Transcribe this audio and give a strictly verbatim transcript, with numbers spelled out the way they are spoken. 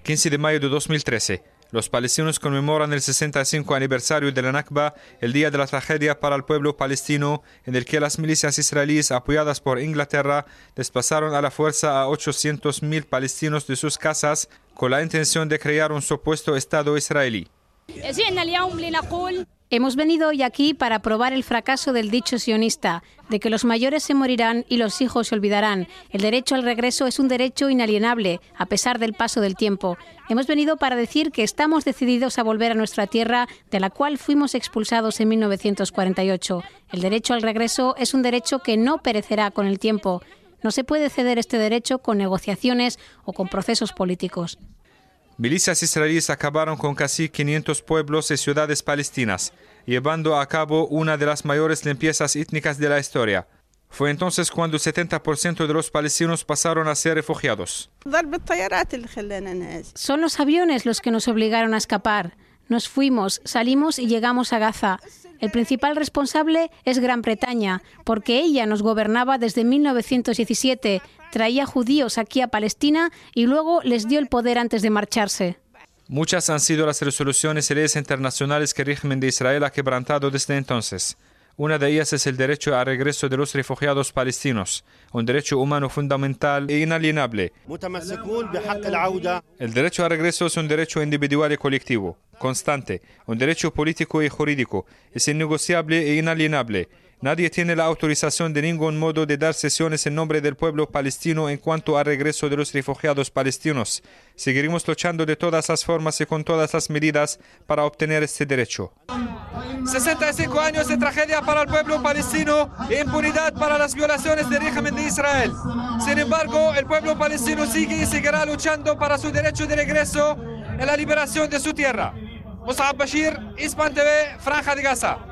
quince de mayo de dos mil trece, los palestinos conmemoran el sesenta y cinco aniversario de la Nakba, el día de la tragedia para el pueblo palestino, en el que las milicias israelíes, apoyadas por Inglaterra, desplazaron a la fuerza a ochocientos mil palestinos de sus casas con la intención de crear un supuesto Estado israelí. Hemos venido hoy aquí para probar el fracaso del dicho sionista, de que los mayores se morirán y los hijos se olvidarán. El derecho al regreso es un derecho inalienable, a pesar del paso del tiempo. Hemos venido para decir que estamos decididos a volver a nuestra tierra, de la cual fuimos expulsados en mil novecientos cuarenta y ocho. El derecho al regreso es un derecho que no perecerá con el tiempo. No se puede ceder este derecho con negociaciones o con procesos políticos. Milicias israelíes acabaron con casi quinientos pueblos y ciudades palestinas, llevando a cabo una de las mayores limpiezas étnicas de la historia. Fue entonces cuando el setenta por ciento de los palestinos pasaron a ser refugiados. Son los aviones los que nos obligaron a escapar. Nos fuimos, salimos y llegamos a Gaza. El principal responsable es Gran Bretaña, porque ella nos gobernaba desde mil novecientos diecisiete, traía judíos aquí a Palestina y luego les dio el poder antes de marcharse. Muchas han sido las resoluciones y leyes internacionales que el régimen de Israel ha quebrantado desde entonces. Una de ellas es el derecho al regreso de los refugiados palestinos, un derecho humano fundamental e inalienable. El derecho al regreso es un derecho individual y colectivo, constante, un derecho político y jurídico, es innegociable e inalienable. Nadie tiene la autorización de ningún modo de dar sesiones en nombre del pueblo palestino en cuanto al regreso de los refugiados palestinos. Seguiremos luchando de todas las formas y con todas las medidas para obtener este derecho. sesenta y cinco años de tragedia para el pueblo palestino e impunidad para las violaciones del régimen de Israel. Sin embargo, el pueblo palestino sigue y seguirá luchando para su derecho de regreso en la liberación de su tierra. Musab Bashir, Hispan T V, Franja de Gaza.